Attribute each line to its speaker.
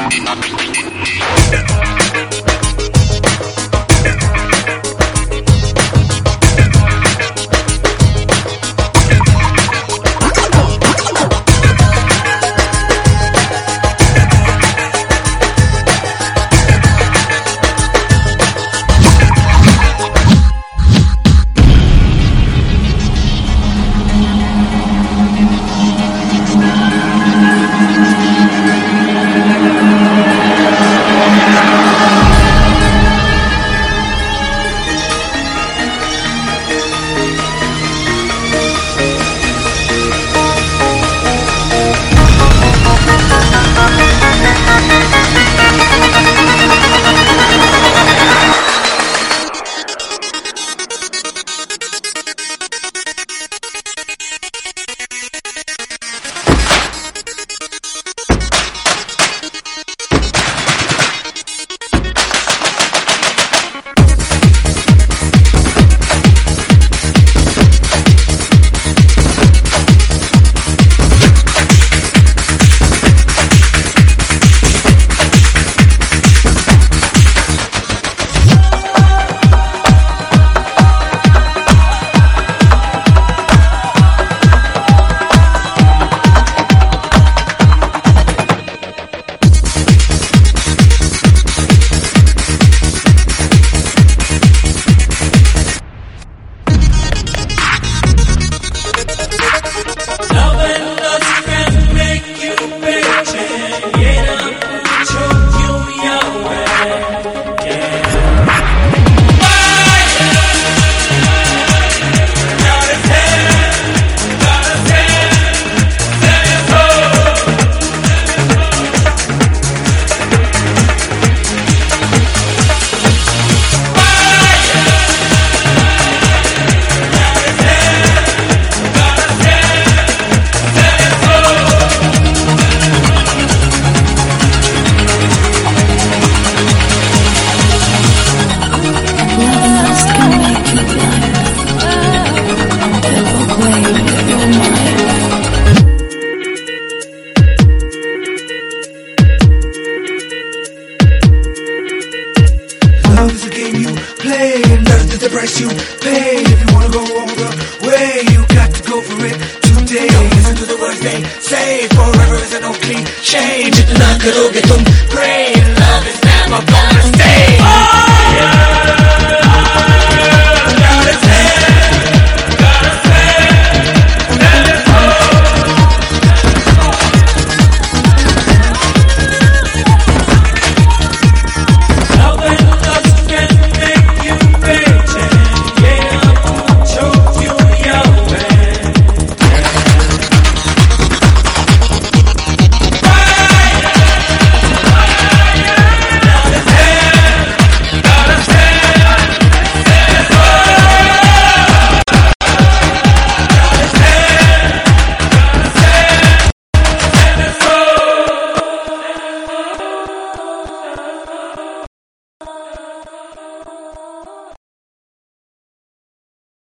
Speaker 1: Love is a game you play, and love is the price you pay. If you wanna go all the way, you got to go for it today. Don't listen to the words they say, forever is an old cliche. जितना करोगे तुम pray, love is never gone.